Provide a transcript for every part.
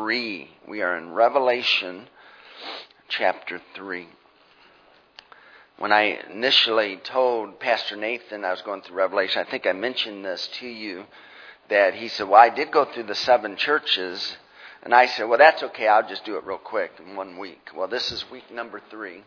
3. We are in Revelation chapter 3. When I initially told Pastor Nathan I was going through Revelation, I think I mentioned this to you, that he said, well, I did go through the 7 churches. And I said, well, that's okay. I'll just do it real quick in 1 week. Well, this is week number 3.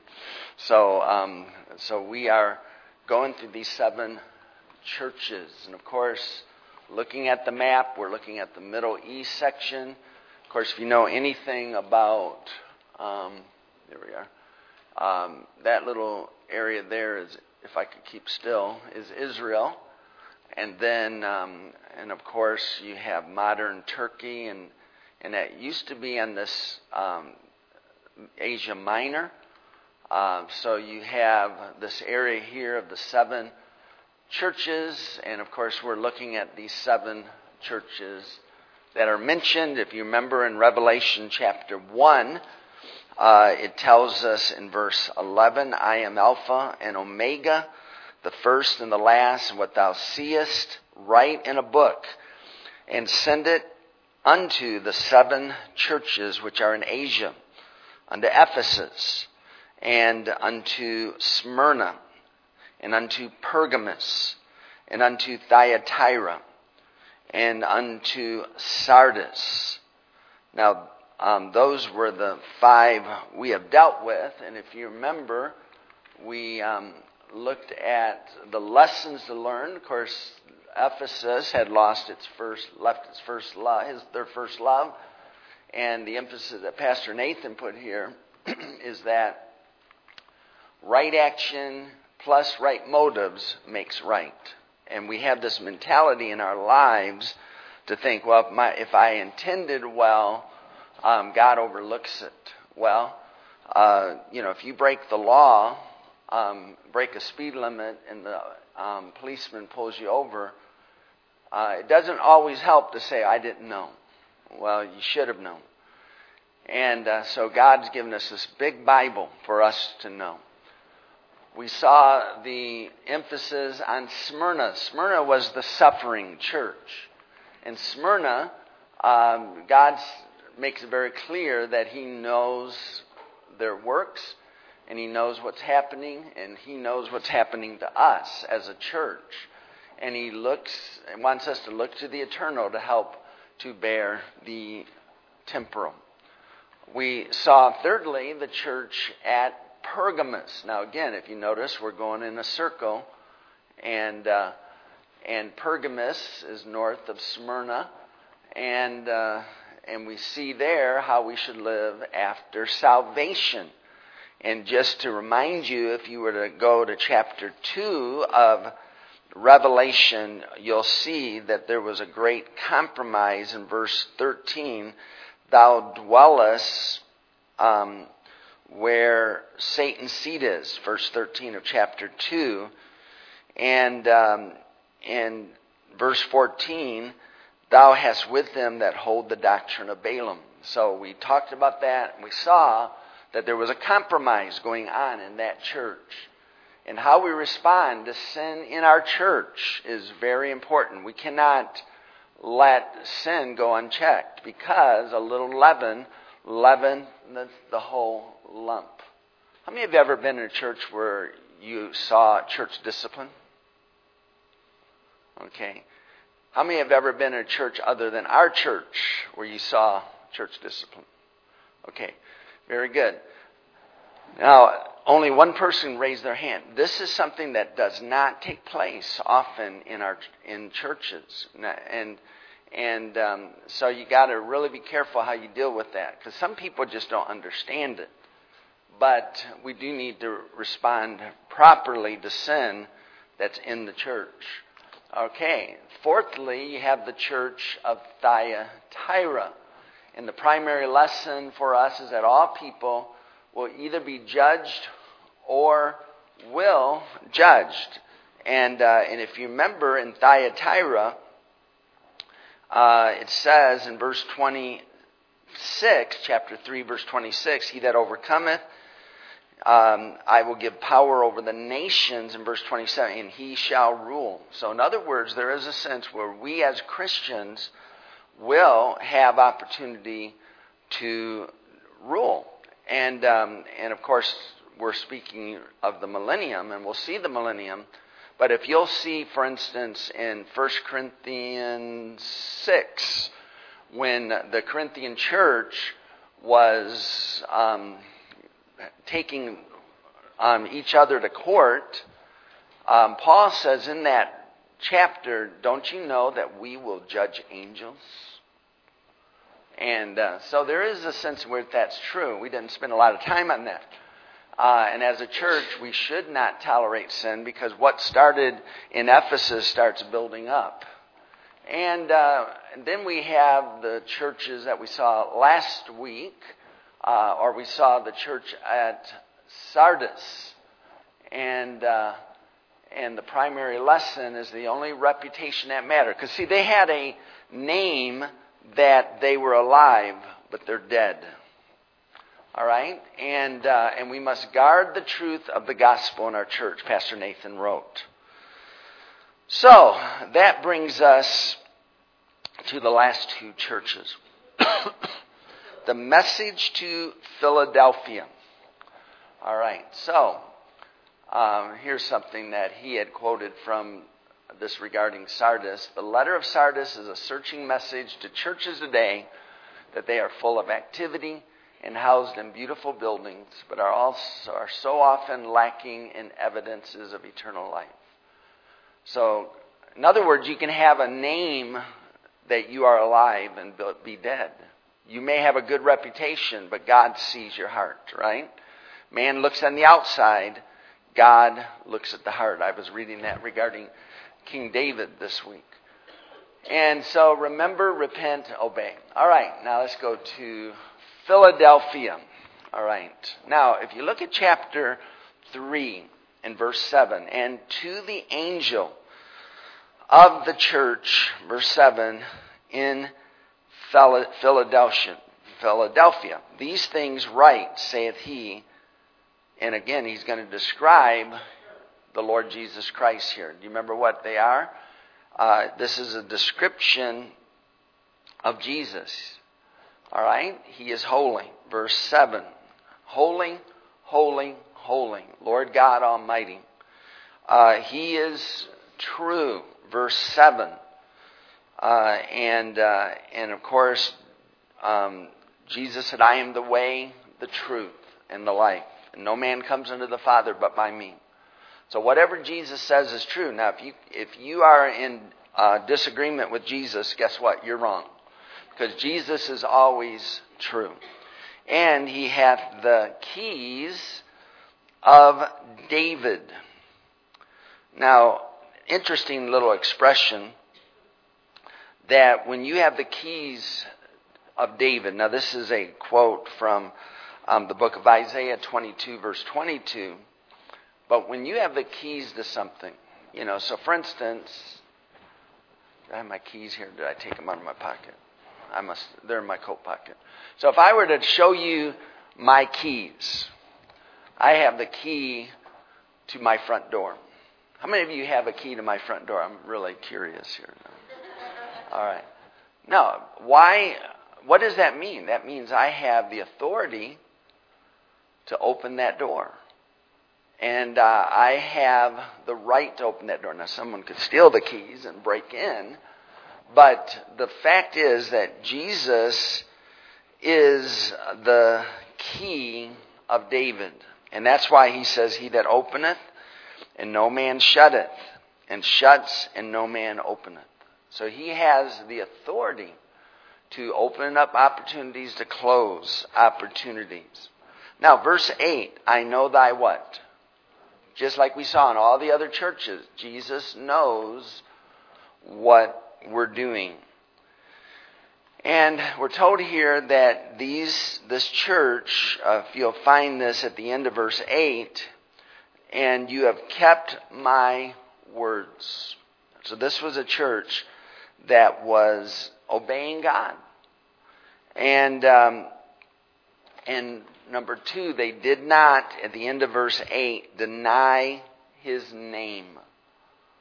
So we are going through these 7 churches. And of course, looking at the map, we're looking at the Middle East section. Of course, if you know anything about, there we are, that little area there is, if I could keep still, is Israel. And then, and of course, you have modern Turkey, and that used to be on this Asia Minor. So you have this area here of the 7 churches, and of course we're looking at these 7 churches that are mentioned. If you remember in Revelation chapter 1, it tells us in verse 11, I am Alpha and Omega, the first and the last, and what thou seest, write in a book, and send it unto the 7 churches which are in Asia, unto Ephesus, and unto Smyrna, and unto Pergamos, and unto Thyatira, and unto Sardis. Now, those were the 5 we have dealt with, and if you remember, we looked at the lessons to learn. Of course, Ephesus had left its first love, their first love, and the emphasis that Pastor Nathan put here is that right action plus right motives makes right. And we have this mentality in our lives to think, well, if I intended well, God overlooks it. Well, if you break the law, break a speed limit, and the policeman pulls you over, it doesn't always help to say, I didn't know. Well, you should have known. And so God's given us this big Bible for us to know. We saw the emphasis on Smyrna. Smyrna was the suffering church. And Smyrna, God makes it very clear that He knows their works, and He knows what's happening, and He knows what's happening to us as a church. And He wants us to look to the eternal to help to bear the temporal. We saw, thirdly, the church at Pergamos. Now, again, if you notice, we're going in a circle, and Pergamos is north of Smyrna, and we see there how we should live after salvation. And just to remind you, if you were to go to chapter 2 of Revelation, you'll see that there was a great compromise in verse 13. Thou dwellest where Satan's seat is, verse 13 of chapter 2. And in verse 14, thou hast with them that hold the doctrine of Balaam. So we talked about that, and we saw that there was a compromise going on in that church. And how we respond to sin in our church is very important. We cannot let sin go unchecked, because a little leaven the whole lump. How many have ever been in a church where you saw church discipline? Okay. How many have ever been in a church other than our church where you saw church discipline? Okay. Very good. Now, only one person raised their hand. This is something that does not take place often in churches, and so you got to really be careful how you deal with that, because some people just don't understand it. But we do need to respond properly to sin that's in the church. Okay. Fourthly, you have the church of Thyatira, and the primary lesson for us is that all people will either be judged or will judged. And if you remember in Thyatira, it says in verse 26, chapter 3, verse 26, he that overcometh, I will give power over the nations, in verse 27, and he shall rule. So in other words, there is a sense where we as Christians will have opportunity to rule. And of course, we're speaking of the millennium, and we'll see the millennium. But if you'll see, for instance, in 1 Corinthians 6, when the Corinthian church was taking each other to court, Paul says in that chapter, don't you know that we will judge angels? And so there is a sense where that's true. We didn't spend a lot of time on that. And as a church, we should not tolerate sin, because what started in Ephesus starts building up. And then we have the churches that we saw last week, or we saw the church at Sardis. And the primary lesson is the only reputation that mattered. Because see, they had a name that they were alive, but they're dead. All right? And we must guard the truth of the gospel in our church, Pastor Nathan wrote. So, that brings us to the last two churches. The message to Philadelphia. All right, so here's something that he had quoted from this regarding Sardis. The letter of Sardis is a searching message to churches today that they are full of activity and housed in beautiful buildings, but are so often lacking in evidences of eternal life. So, in other words, you can have a name that you are alive and be dead. You may have a good reputation, but God sees your heart, right? Man looks on the outside, God looks at the heart. I was reading that regarding King David this week. And so remember, repent, obey. All right, now let's go to Philadelphia. All right. Now, if you look at chapter 3 and verse 7, and to the angel of the church, verse 7, in Philadelphia, these things write, saith he. And again, he's going to describe the Lord Jesus Christ here. Do you remember what they are? This is a description of Jesus. All right? He is holy. Verse 7. Holy, holy, holy, Lord God Almighty. He is true. Verse 7. And of course, Jesus said, I am the way, the truth, and the life. And no man comes unto the Father but by me. So whatever Jesus says is true. Now, if you are in disagreement with Jesus, guess what? You're wrong. Because Jesus is always true. And he hath the keys of David. Now, interesting little expression that when you have the keys of David. Now, this is a quote from the book of Isaiah 22, verse 22. But when you have the keys to something, so for instance, I have my keys here. Did I take them out of my pocket? They're in my coat pocket. So if I were to show you my keys, I have the key to my front door. How many of you have a key to my front door? I'm really curious here. All right. Now, why? What does that mean? That means I have the authority to open that door. And I have the right to open that door. Now, someone could steal the keys and break in. But the fact is that Jesus is the key of David. And that's why he says, he that openeth, and no man shutteth, and shuts, and no man openeth. So he has the authority to open up opportunities, to close opportunities. Now, verse 8, I know thy what? Just like we saw in all the other churches, Jesus knows what we're doing. And we're told here that this church, if you'll find this at the end of verse 8, and you have kept my words. So this was a church that was obeying God. And number 2, they did not, at the end of verse 8, deny his name.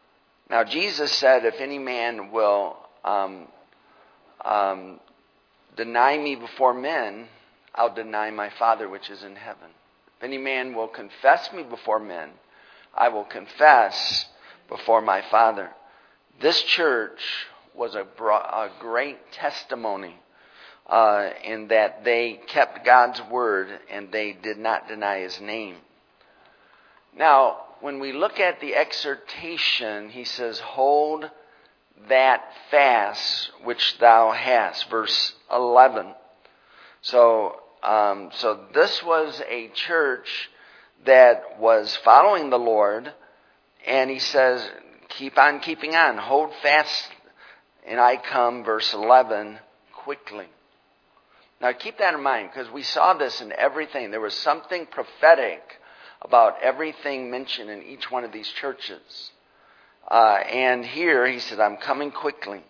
Now, Jesus said, if any man will deny me before men, I'll deny my Father which is in heaven. If any man will confess me before men, I will confess before my Father. This church was a great testimony in that they kept God's word and they did not deny His name. Now, when we look at the exhortation, he says, hold that fast which thou hast. Verse 11. So this was a church that was following the Lord, and he says, keep on keeping on. Hold fast, and I come, verse 11, quickly. Now keep that in mind, because we saw this in everything. There was something prophetic about everything mentioned in each one of these churches. And here he said, I'm coming quickly.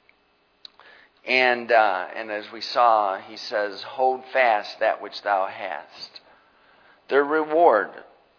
And as we saw, he says, hold fast that which thou hast. Their reward.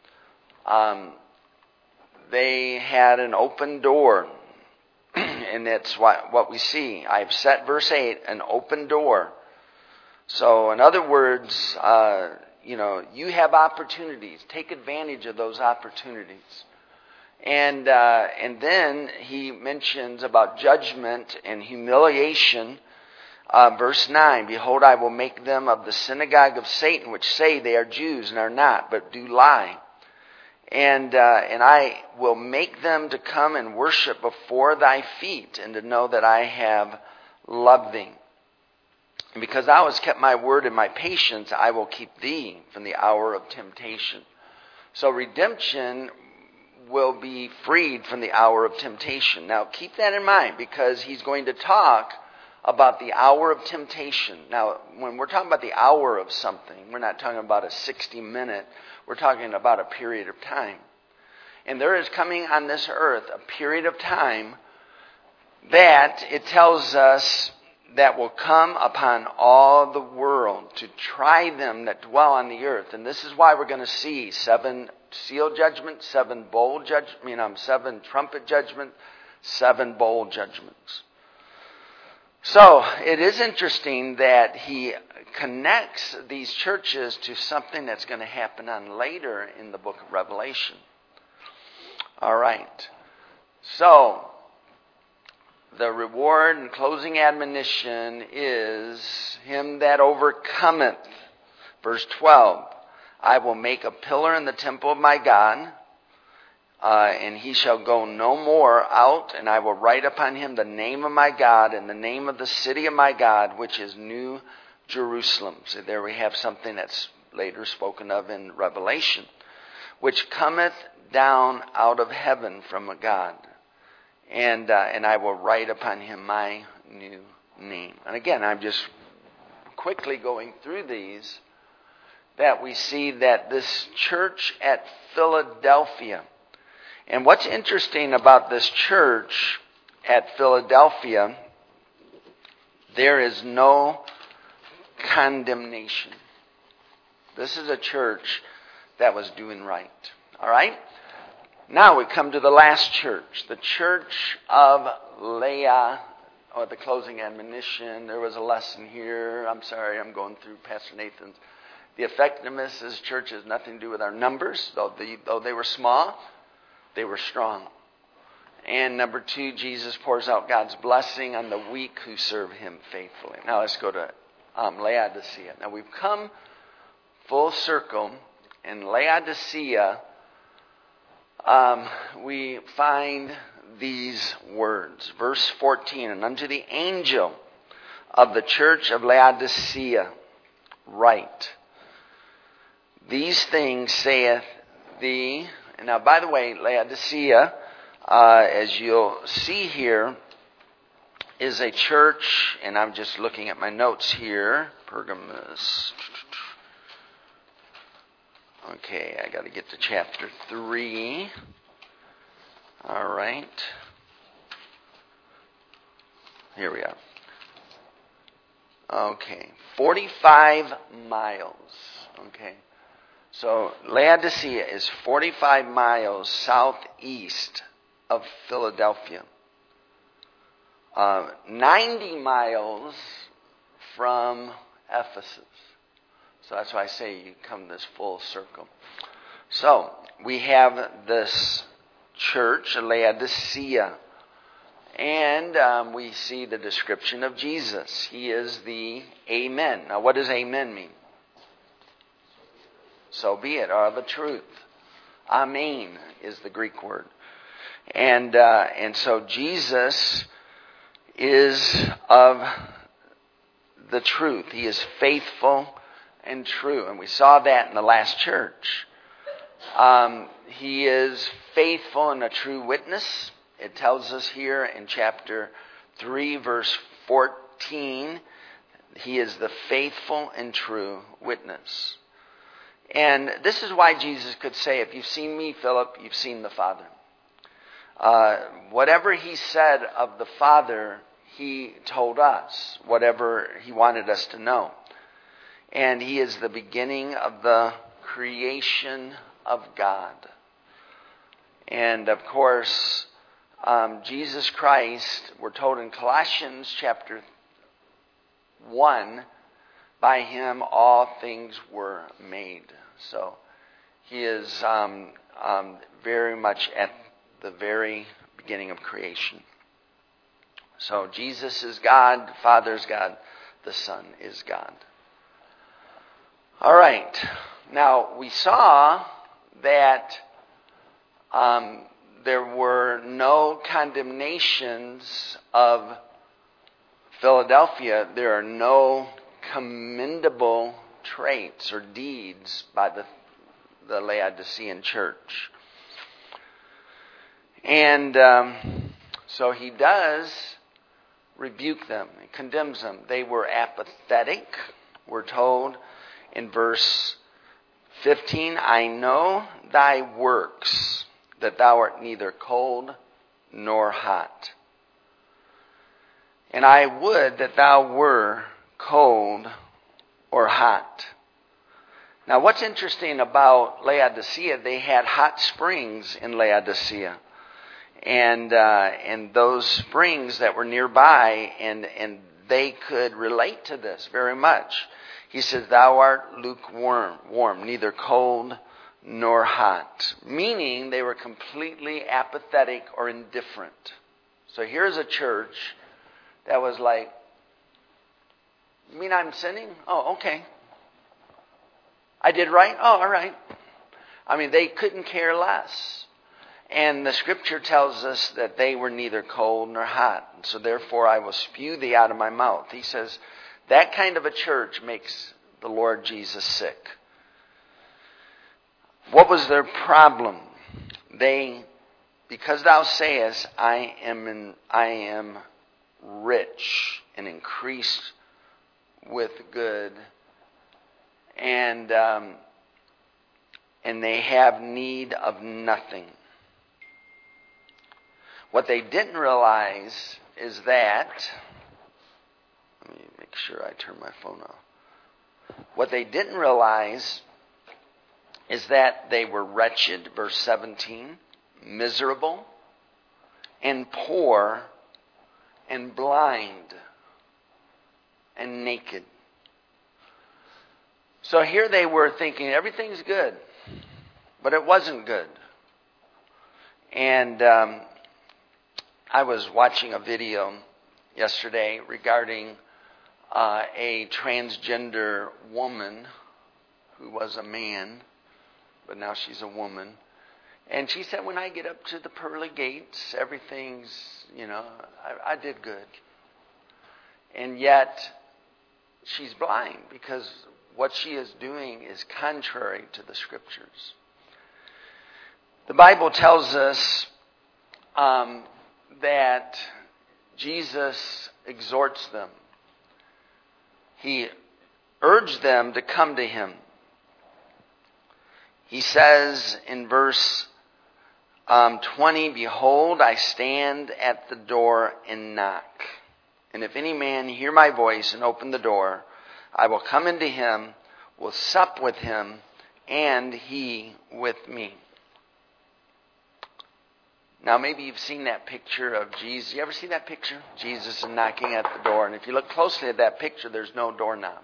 They had an open door. And that's what we see. I've set, verse 8, an open door. So in other words, you have opportunities. Take advantage of those opportunities. And then he mentions about judgment and humiliation. Verse 9, behold, I will make them of the synagogue of Satan, which say they are Jews and are not, but do lie. And I will make them to come and worship before thy feet, and to know that I have loved thee. And because thou hast kept my word and my patience, I will keep thee from the hour of temptation. So redemption will be freed from the hour of temptation. Now keep that in mind, because he's going to talk about the hour of temptation. Now, when we're talking about the hour of something, we're not talking about a 60-minute. We're talking about a period of time. And there is coming on this earth a period of time that it tells us that will come upon all the world to try them that dwell on the earth. And this is why we're going to see 7 seal judgments, 7 bowl judgments, 7 trumpet judgments, 7 bowl judgments. So it is interesting that he connects these churches to something that's going to happen on later in the book of Revelation. All right. So the reward and closing admonition is him that overcometh. Verse 12. I will make a pillar in the temple of my God, and he shall go no more out, and I will write upon him the name of my God and the name of the city of my God, which is New Jerusalem. So there we have something that's later spoken of in Revelation, which cometh down out of heaven from a God. And I will write upon him my new name. And again, I'm just quickly going through these, that we see that this church at Philadelphia. And what's interesting about this church at Philadelphia, there is no condemnation. This is a church that was doing right. All right? Now we come to the last church, the church of Laodicea, or the closing admonition. There was a lesson here. I'm sorry, I'm going through Pastor Nathan's. The effectiveness of this church has nothing to do with our numbers. Though they were small, they were strong. And number 2, Jesus pours out God's blessing on the weak who serve him faithfully. Now let's go to Laodicea. Now we've come full circle. In Laodicea, we find these words. Verse 14, and unto the angel of the church of Laodicea write, these things saith the... And now, by the way, Laodicea, as you'll see here, is a church, and I'm just looking at my notes here, Pergamos. Okay, I got to get to chapter 3. All right. Here we are. Okay, 45 miles. Okay. So Laodicea is 45 miles southeast of Philadelphia. 90 miles from Ephesus. So that's why I say you come this full circle. So we have this church, Laodicea. And we see the description of Jesus. He is the Amen. Now what does Amen mean? So be it, or the truth. Amen is the Greek word. And so Jesus is of the truth. He is faithful and true. And we saw that in the last church. He is faithful and a true witness. It tells us here in chapter 3, verse 14, he is the faithful and true witness. And this is why Jesus could say, if you've seen me, Philip, you've seen the Father. Whatever he said of the Father, he told us, whatever he wanted us to know. And he is the beginning of the creation of God. And of course, Jesus Christ, we're told in Colossians chapter 1, by him all things were made. So he is very much at the very beginning of creation. So Jesus is God, the Father is God, the Son is God. All right. Now we saw that there were no condemnations of Philadelphia. There are no commendable traits or deeds by the Laodicean church. And so he does rebuke them. He condemns them. They were apathetic. We're told in verse 15, I know thy works, that thou art neither cold nor hot. And I would that thou were cold or hot. Now what's interesting about Laodicea, they had hot springs in Laodicea. And those springs that were nearby, and they could relate to this very much. He says, thou art lukewarm, neither cold nor hot. Meaning they were completely apathetic or indifferent. So here's a church that was like, you mean I'm sinning? Oh, okay. I did right? Oh, all right. I mean, they couldn't care less. And the scripture tells us that they were neither cold nor hot. And so therefore I will spew thee out of my mouth. He says, that kind of a church makes the Lord Jesus sick. What was their problem? Because thou sayest, I am rich and increased with good, and they have need of nothing. What they didn't realize is that, let me make sure I turn my phone off. What they didn't realize is that they were wretched, verse 17, miserable, and poor, and blind, and naked. So here they were thinking everything's good, but it wasn't good. And I was watching a video yesterday regarding a transgender woman who was a man, but now she's a woman. And she said, when I get up to the pearly gates, everything's, I did good. And yet, she's blind because what she is doing is contrary to the scriptures. The Bible tells us that Jesus exhorts them. He urged them to come to him. He says in verse 20, behold, I stand at the door and knock. And if any man hear my voice and open the door, I will come into him, will sup with him, and he with me. Now, maybe you've seen that picture of Jesus. You ever see that picture? Jesus is knocking at the door. And if you look closely at that picture, there's no doorknob.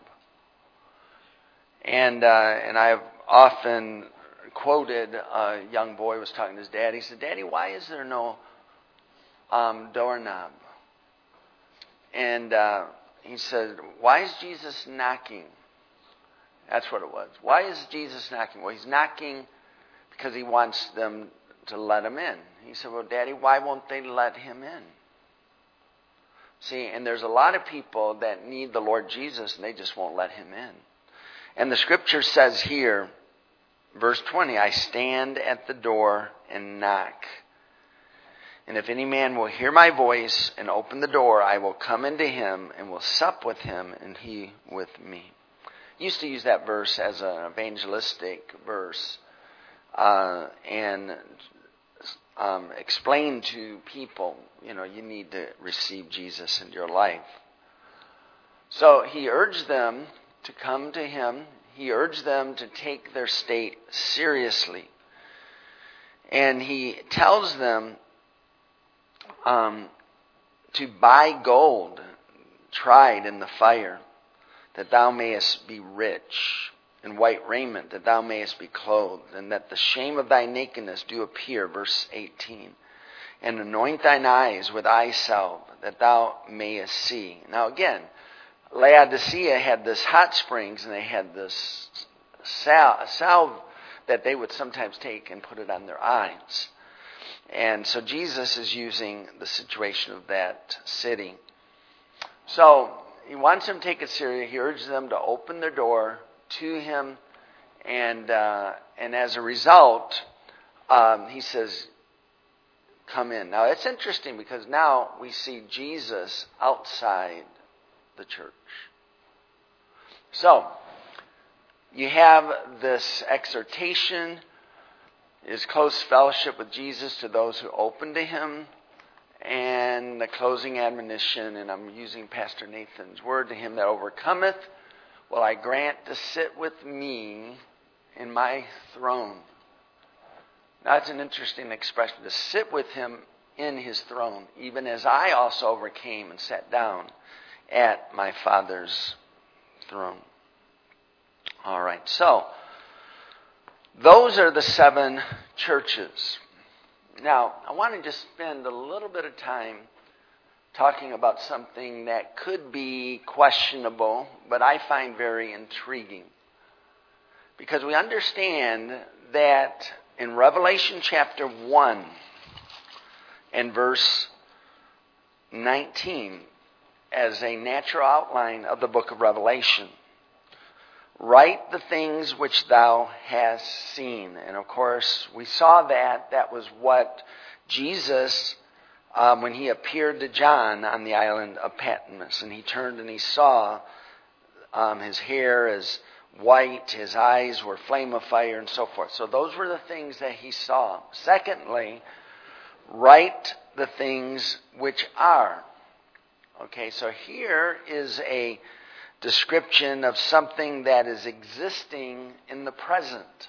And I've often quoted, a young boy was talking to his dad. He said, "Daddy, why is there no doorknob?" And he said, "Why is Jesus knocking?" That's what it was. Why is Jesus knocking? Well, he's knocking because he wants them to let him in. He said, "Well, Daddy, why won't they let him in?" See, and there's a lot of people that need the Lord Jesus and they just won't let him in. And the scripture says here, verse 20, "I stand at the door and knock. And if any man will hear my voice and open the door, I will come into him and will sup with him and he with me." I used to use that verse as an evangelistic verse and explain to people, you need to receive Jesus into your life. So he urged them to come to him. He urged them to take their state seriously. And he tells them to buy gold tried in the fire, that thou mayest be rich, and white raiment, that thou mayest be clothed, and that the shame of thy nakedness do appear, verse 18, and anoint thine eyes with eye salve, that thou mayest see. Now again, Laodicea had this hot springs, and they had this salve that they would sometimes take and put it on their eyes. And so Jesus is using the situation of that city. So he wants them to take it serious. He urges them to open their door to him. And as a result, he says, "Come in." Now it's interesting because now we see Jesus outside the church. So you have this exhortation, his close fellowship with Jesus to those who open to him, and the closing admonition, and I'm using Pastor Nathan's word, "To him that overcometh will I grant to sit with me in my throne." Now, that's an interesting expression, to sit with him in his throne, even as I also overcame and sat down at my Father's throne. All right, so those are the 7 churches. Now, I want to just spend a little bit of time talking about something that could be questionable, but I find very intriguing. Because we understand that in Revelation chapter 1 and verse 19, as a natural outline of the book of Revelation, "Write the things which thou hast seen." And of course, we saw that was what Jesus, when he appeared to John on the island of Patmos, and he turned and he saw his hair as white, his eyes were flame of fire, and so forth. So those were the things that he saw. Secondly, write the things which are. Okay, so here is a description of something that is existing in the present.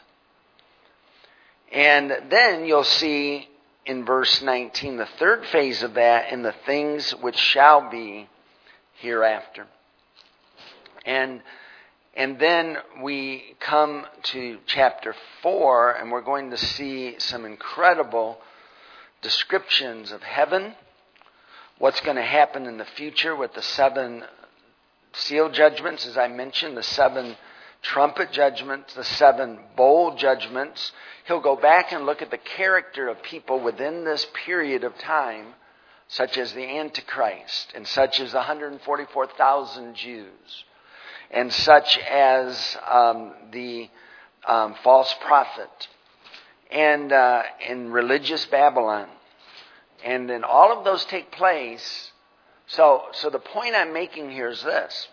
And then you'll see in verse 19, the third phase of that, in the things which shall be hereafter. And then we come to chapter 4, and we're going to see some incredible descriptions of heaven, what's going to happen in the future with the 7 seal judgments, as I mentioned, the 7 trumpet judgments, the 7 bowl judgments. He'll go back and look at the character of people within this period of time, such as the Antichrist, and such as the 144,000 Jews, and such as the false prophet, and in religious Babylon. And then all of those take place. So the point I'm making here is this.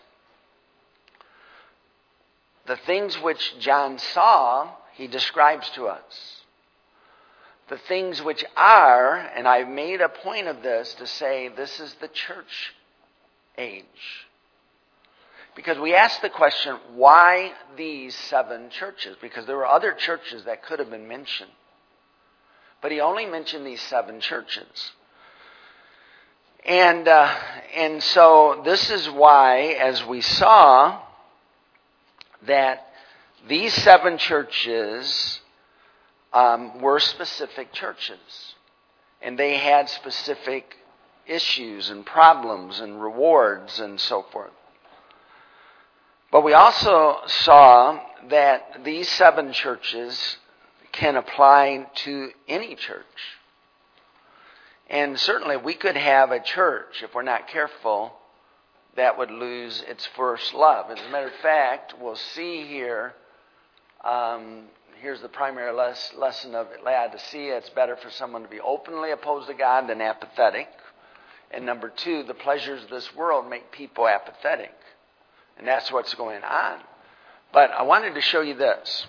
The things which John saw, he describes to us. The things which are, and I've made a point of this to say this is the church age. Because we ask the question, why these 7 churches? Because there were other churches that could have been mentioned. But he only mentioned these 7 churches. And so this is why, as we saw, that these 7 churches were specific churches. And they had specific issues and problems and rewards and so forth. But we also saw that these 7 churches can apply to any church. And certainly we could have a church, if we're not careful, that would lose its first love. As a matter of fact, we'll see here, here's the primary lesson of Laodicea. It's better for someone to be openly opposed to God than apathetic. And number 2, the pleasures of this world make people apathetic. And that's what's going on. But I wanted to show you this.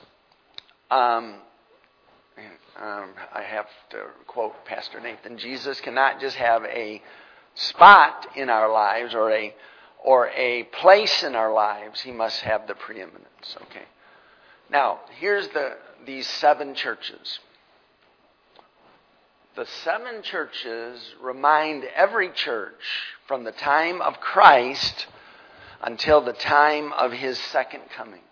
I have to quote Pastor Nathan. Jesus cannot just have a spot in our lives or a place in our lives. He must have the preeminence. Okay. Now, here's these 7 churches. The 7 churches remind every church from the time of Christ until the time of His second coming.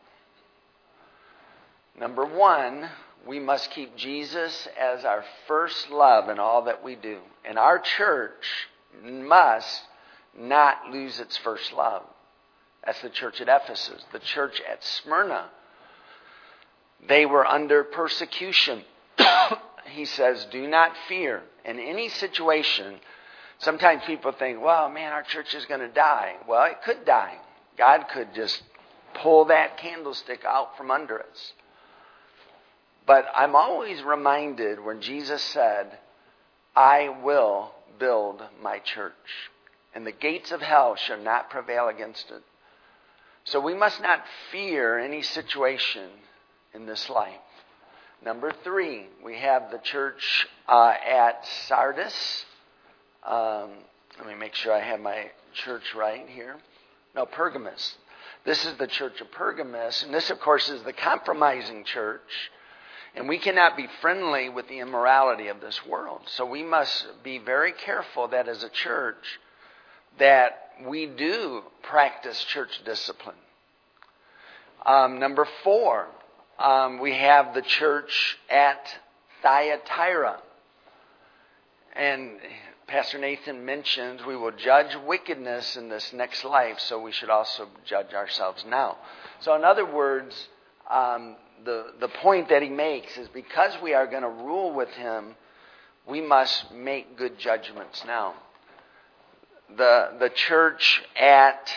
Number 1, we must keep Jesus as our first love in all that we do. And our church must not lose its first love. That's the church at Ephesus. The church at Smyrna, they were under persecution. He says, do not fear. In any situation, sometimes people think, well, man, our church is going to die. Well, it could die. God could just pull that candlestick out from under us. But I'm always reminded when Jesus said, I will build my church, and the gates of hell shall not prevail against it. So we must not fear any situation in this life. Number 3, we have the church at Sardis. Let me make sure I have my church right here. No, Pergamos. This is the church of Pergamos, and this, of course, is the compromising church. And we cannot be friendly with the immorality of this world. So we must be very careful that as a church that we do practice church discipline. Number 4, we have the church at Thyatira. And Pastor Nathan mentions we will judge wickedness in this next life, so we should also judge ourselves now. So in other words, the point that he makes is because we are going to rule with Him, we must make good judgments now. The church at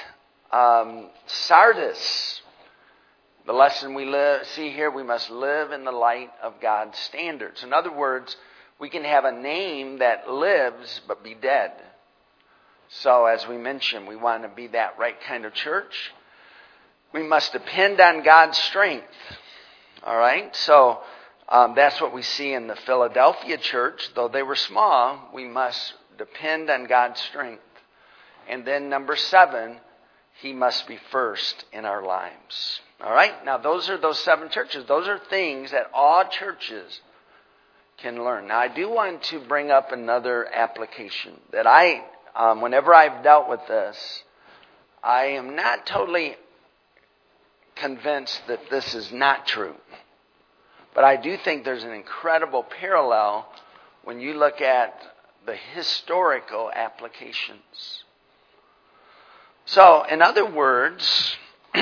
Sardis, the lesson we see here, we must live in the light of God's standards. In other words, we can have a name that lives but be dead. So as we mentioned, we want to be that right kind of church. We must depend on God's strength. All right? So that's what we see in the Philadelphia church. Though they were small, we must depend on God's strength. And then number 7, He must be first in our lives. All right? Now those are those 7 churches. Those are things that all churches can learn. Now I do want to bring up another application that whenever I've dealt with this, I am not totally convinced that this is not true. But I do think there's an incredible parallel when you look at the historical applications. So, in other words,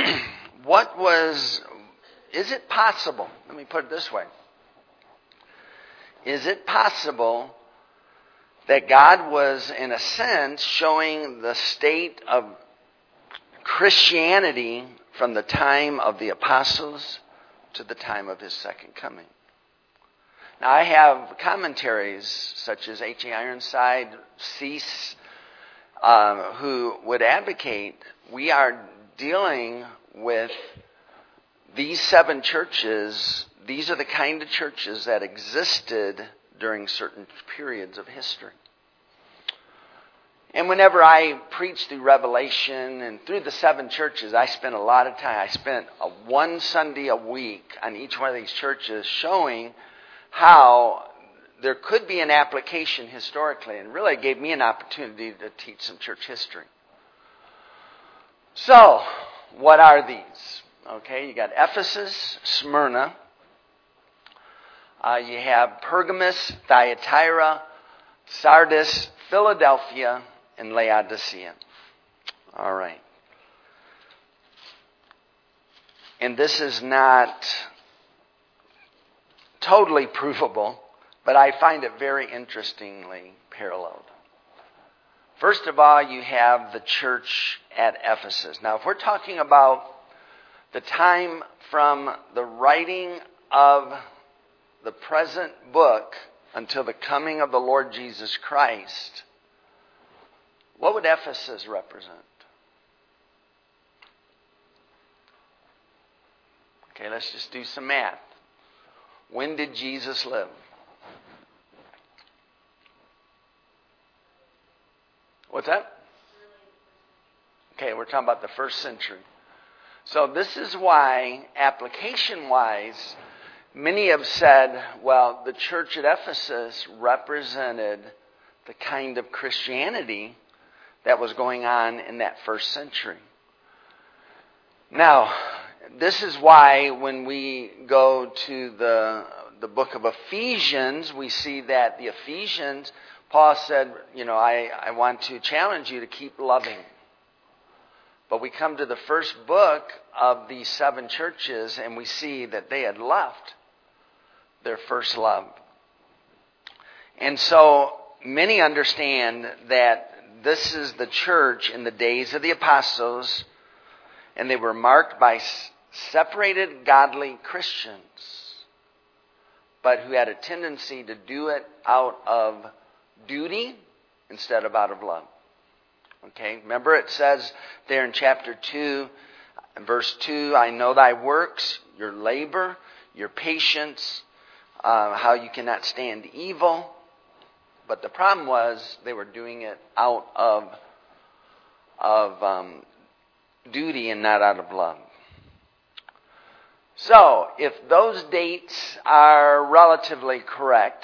is it possible, let me put it this way, is it possible that God was, in a sense, showing the state of Christianity from the time of the apostles to the time of His second coming? Now, I have commentaries such as H.A. Ironside, Cease, who would advocate we are dealing with these 7 churches. These are the kind of churches that existed during certain periods of history. And whenever I preach through Revelation and through the 7 churches, I spent a lot of time. I spent one Sunday a week on each one of these churches showing how there could be an application historically, and really it gave me an opportunity to teach some church history. So, what are these? Okay, you got Ephesus, Smyrna. You have Pergamos, Thyatira, Sardis, Philadelphia, and Laodicea. All right. And this is not totally provable, but I find it very interestingly paralleled. First of all, you have the church at Ephesus. Now, if we're talking about the time from the writing of the present book until the coming of the Lord Jesus Christ, what would Ephesus represent? Okay, let's just do some math. When did Jesus live? What's that? Okay, we're talking about the first century. So this is why, application-wise, many have said, well, the church at Ephesus represented the kind of Christianity that was going on in that first century. Now, this is why when we go to the book of Ephesians, we see that the Ephesians, Paul said, I want to challenge you to keep loving. But we come to the first book of these 7 churches, and we see that they had left their first love. And so many understand that this is the church in the days of the apostles, and they were marked by separated godly Christians, but who had a tendency to do it out of duty instead of out of love. Okay, remember it says there in chapter 2, verse 2, I know thy works, your labor, your patience, how you cannot stand evil. But the problem was they were doing it out of duty and not out of love. So, if those dates are relatively correct,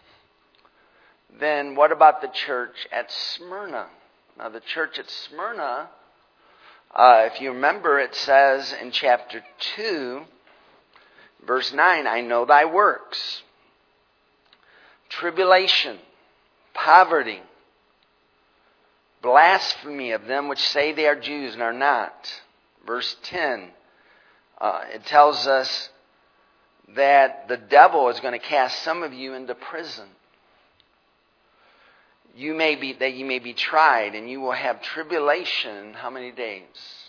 then what about the church at Smyrna? Now, the church at Smyrna, if you remember, it says in chapter 2, verse 9, I know thy works, tribulation, poverty, blasphemy of them which say they are Jews and are not. Verse 10, it tells us that the devil is going to cast some of you into prison. You may be tried, and you will have tribulation. How many days?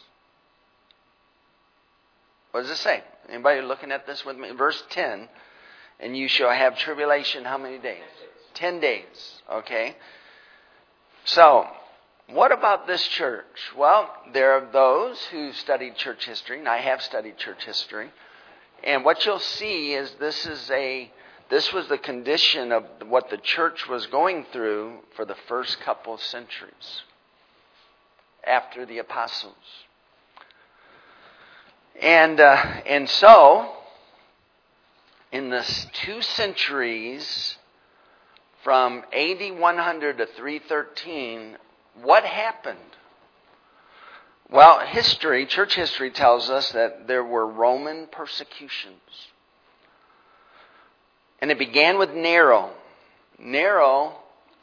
What does it say? Anybody looking at this with me? Verse 10, and you shall have tribulation. How many days? 10 days. Okay. So, what about this church? Well, there are those who studied church history, and I have studied church history. And what you'll see is this was the condition of what the church was going through for the first couple of centuries after the apostles. And so, in the 2 centuries, from AD 100 to 313, what happened? Well, church history tells us that there were Roman persecutions. And it began with Nero. Nero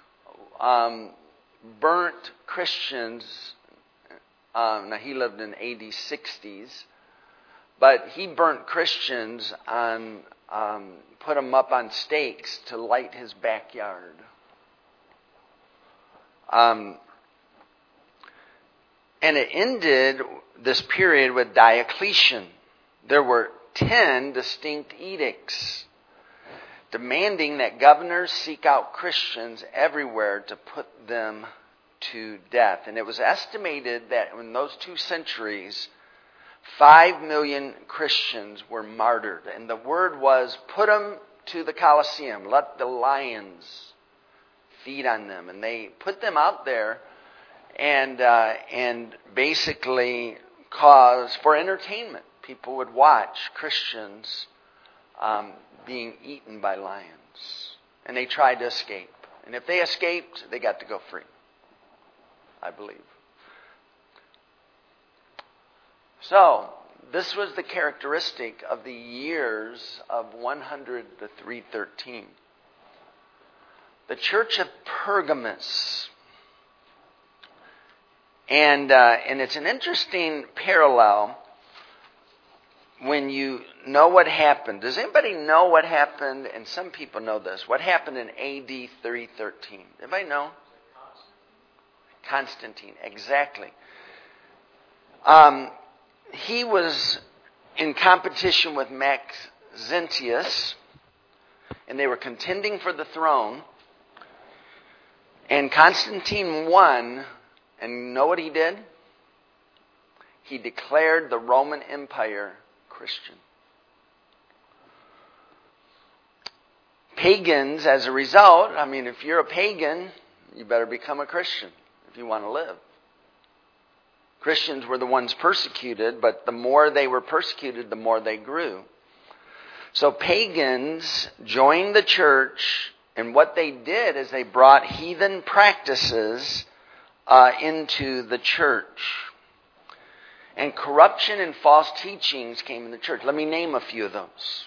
burnt Christians. Now, he lived in AD 60s. But he burnt Christians put them up on stakes to light his backyard. And it ended this period with Diocletian. There were 10 distinct edicts demanding that governors seek out Christians everywhere to put them to death. And it was estimated that in those 2 centuries, 5 million Christians were martyred. And the word was, put them to the Colosseum. Let the lions feed on them. And they put them out there and basically cause for entertainment. People would watch Christians being eaten by lions. and they tried to escape. And if they escaped, they got to go free, I believe. So, this was the characteristic of the years of 100 to 313. The church of Pergamos. And it's an interesting parallel when you know what happened. Does anybody know what happened? And some people know this. What happened in AD 313? Anybody know? Constantine, exactly. He was in competition with Maxentius, and they were contending for the throne. And Constantine won, and know what he did? He declared the Roman Empire Christian. Pagans, as a result, if you're a pagan, you better become a Christian if you want to live. Christians were the ones persecuted, but the more they were persecuted, the more they grew. So pagans joined the church, and what they did is they brought heathen practices into the church. And corruption and false teachings came in the church. Let me name a few of those.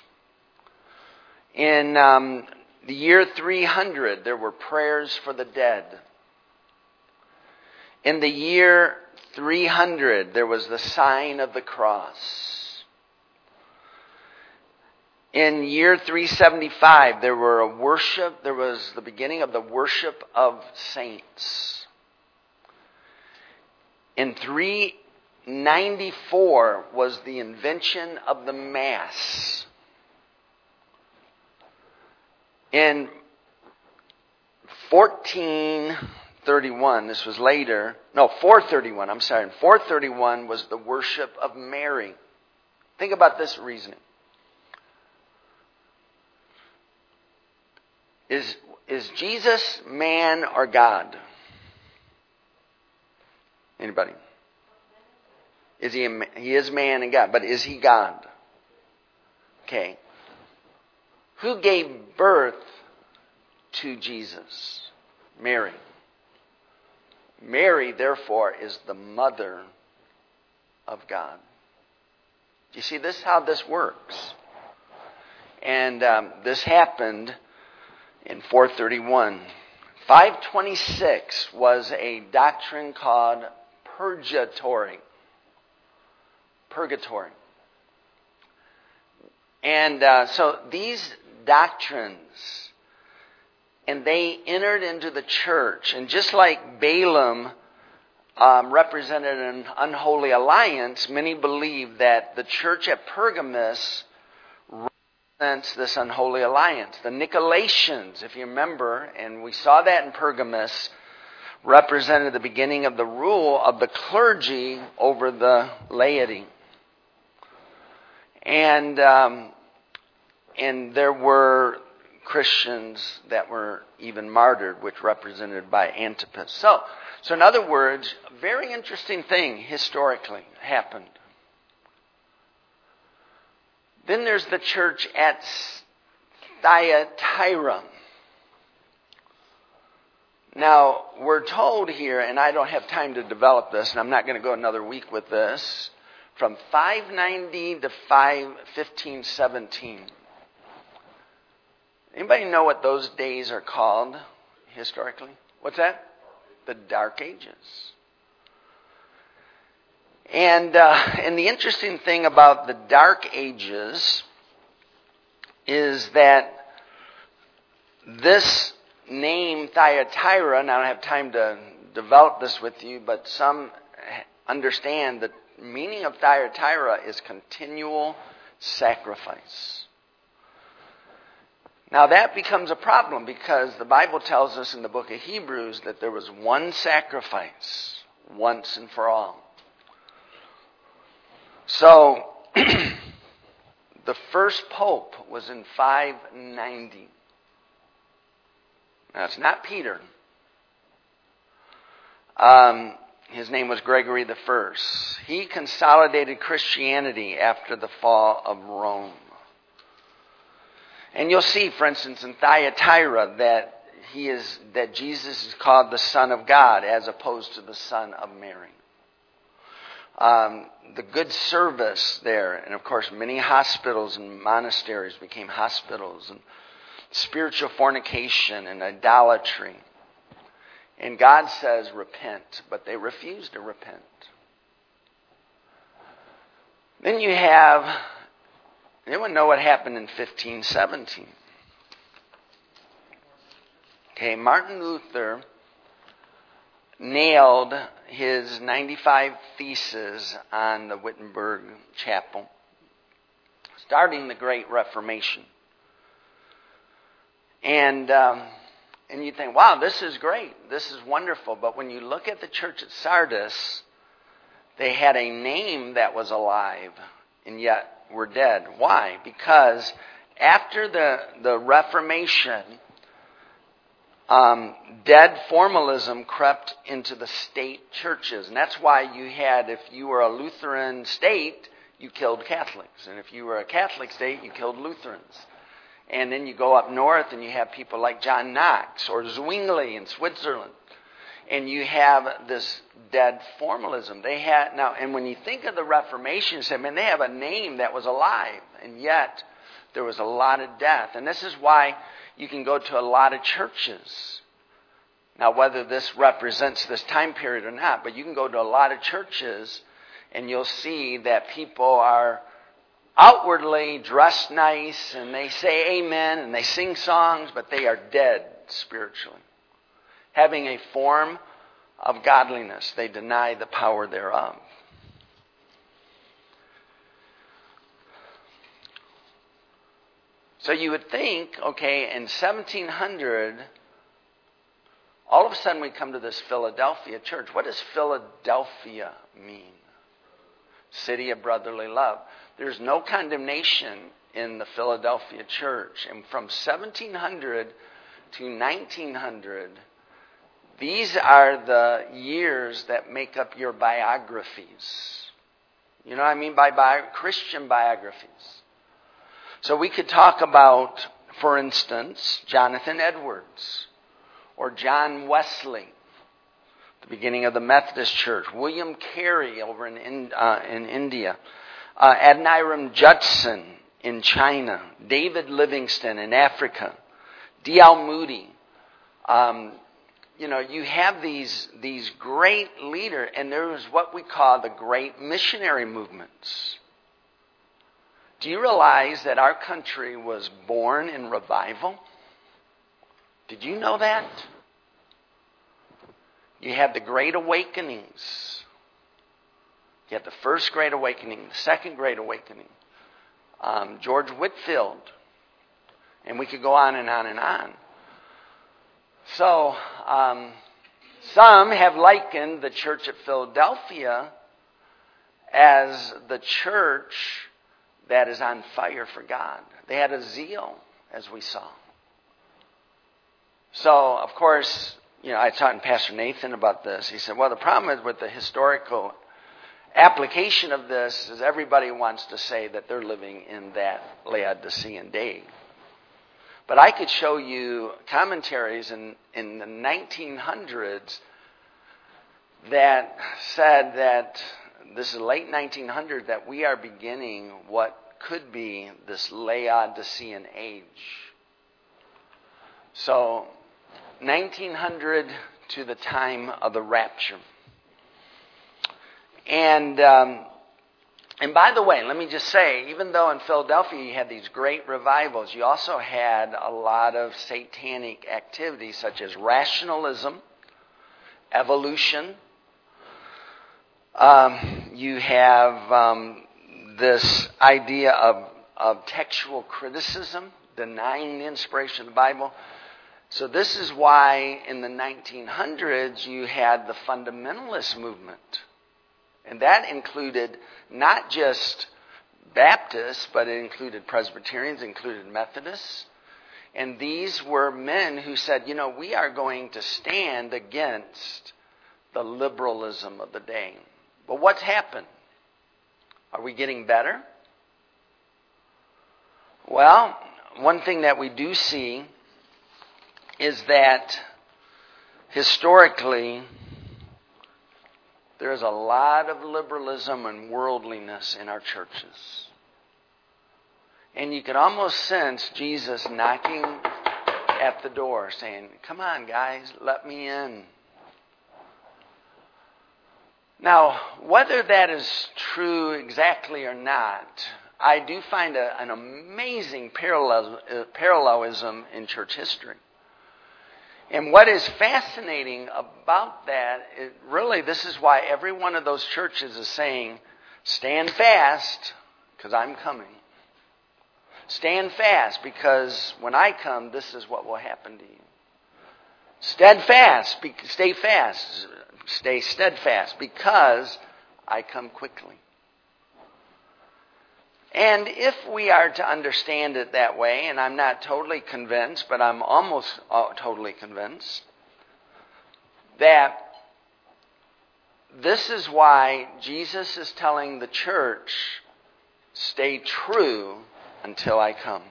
In the year 300, there were prayers for the dead. In the year 300, there was the sign of the cross. In year 375, there was the beginning of the worship of saints. In 394 was the invention of the Mass. In 431 was the worship of Mary. Think about this reasoning. Is Jesus man or God? Anybody? He is man and God, but is he God? Okay. Who gave birth to Jesus? Mary. Mary, therefore, is the mother of God. Do you see this? How this works? And this happened in 431. 526 was a doctrine called purgatory. Purgatory. And so these doctrines, and they entered into the church. And just like Balaam represented an unholy alliance, many believe that the church at Pergamos represents this unholy alliance. The Nicolaitans, if you remember, and we saw that in Pergamos, represented the beginning of the rule of the clergy over the laity. And there were Christians that were even martyred, which represented by Antipas. So in other words, a very interesting thing historically happened. Then there's the church at Thyatira. Now, we're told here, and I don't have time to develop this, and I'm not going to go another week with this, from 590 to 1517. Anybody know what those days are called historically? What's that? The Dark Ages. And the interesting thing about the Dark Ages is that this name Thyatira, and I don't have time to develop this with you, but some understand that the meaning of Thyatira is continual sacrifice. Now that becomes a problem because the Bible tells us in the book of Hebrews that there was one sacrifice once and for all. So the first pope was in 590. Now it's not Peter. His name was Gregory the First. He consolidated Christianity after the fall of Rome. And you'll see, for instance, in Thyatira that Jesus is called the Son of God as opposed to the Son of Mary. The good service there, and of course many hospitals and monasteries became hospitals, and spiritual fornication and idolatry. And God says, repent, but they refuse to repent. Then you have, anyone know what happened in 1517? Okay, Martin Luther nailed his 95 Theses on the Wittenberg Chapel, starting the Great Reformation. And you think, wow, this is great. This is wonderful. But when you look at the church at Sardis, they had a name that was alive, and yet were dead. Why? Because after the Reformation, dead formalism crept into the state churches. And that's why you had, if you were a Lutheran state, you killed Catholics. And if you were a Catholic state, you killed Lutherans. And then you go up north and you have people like John Knox or Zwingli in Switzerland. And you have this dead formalism. And when you think of the Reformation, you say, man, they have a name that was alive. And yet, there was a lot of death. And this is why you can go to a lot of churches. Now, whether this represents this time period or not, but you can go to a lot of churches and you'll see that people are outwardly dressed nice and they say amen and they sing songs, but they are dead spiritually. Having a form of godliness, they deny the power thereof. So you would think, okay, in 1700, all of a sudden we come to this Philadelphia church. What does Philadelphia mean? City of brotherly love. There's no condemnation in the Philadelphia church. And from 1700 to 1900, these are the years that make up your biographies. You know what I mean by Christian biographies? So we could talk about, for instance, Jonathan Edwards or John Wesley, the beginning of the Methodist Church, William Carey over in India, Adoniram Judson in China, David Livingstone in Africa, D.L. Moody. You have these great leaders, and there was what we call the great missionary movements. Do you realize that our country was born in revival? Did you know that? You had the Great Awakenings. You had the First Great Awakening, the Second Great Awakening, George Whitefield, and we could go on and on and on. So, some have likened the church at Philadelphia as the church that is on fire for God. They had a zeal, as we saw. So, of course, I talked to Pastor Nathan about this. He said, well, the problem is with the historical application of this is everybody wants to say that they're living in that Laodicean day. But I could show you commentaries in the 1900s that said that this is late 1900, that we are beginning what could be this Laodicean age. So, 1900 to the time of the rapture. And by the way, let me just say, even though in Philadelphia you had these great revivals, you also had a lot of satanic activities such as rationalism, evolution. You have this idea of textual criticism, denying the inspiration of the Bible. So this is why in the 1900s you had the fundamentalist movement. And that included not just Baptists, but it included Presbyterians, included Methodists. And these were men who said, we are going to stand against the liberalism of the day. But what's happened? Are we getting better? Well, one thing that we do see is that historically there is a lot of liberalism and worldliness in our churches. And you can almost sense Jesus knocking at the door saying, "Come on, guys, let me in." Now, whether that is true exactly or not, I do find an amazing parallelism in church history. And what is fascinating about that, this is why every one of those churches is saying, "Stand fast, because I'm coming. Stand fast, because when I come, this is what will happen to you. Steadfast, stay fast, stay steadfast, because I come quickly." And if we are to understand it that way, and I'm not totally convinced, but I'm almost totally convinced, that this is why Jesus is telling the church, "Stay true until I come."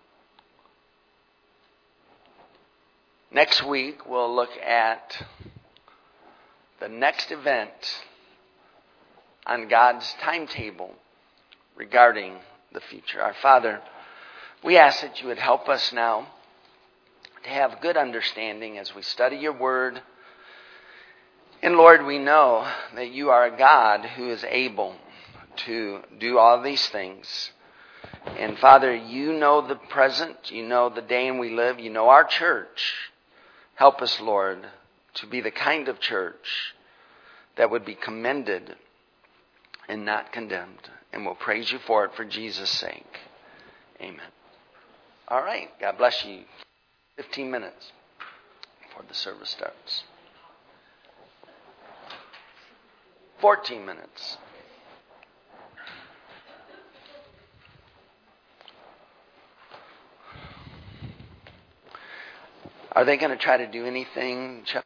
Next week, we'll look at the next event on God's timetable regarding the future. Our Father, we ask that you would help us now to have good understanding as we study your word. And Lord, we know that you are a God who is able to do all these things. And Father, you know the present, you know the day in we live, you know our church. Help us, Lord, to be the kind of church that would be commended and not condemned. And we'll praise you for it for Jesus' sake. Amen. All right. God bless you. 15 minutes before the service starts. 14 minutes. Are they going to try to do anything, Chuck?